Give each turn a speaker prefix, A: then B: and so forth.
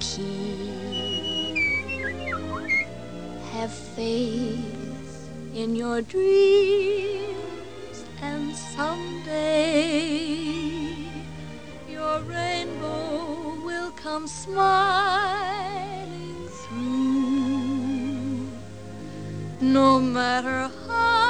A: key. Have faith in your dreams, and someday your rainbow will come smiling through. No matter how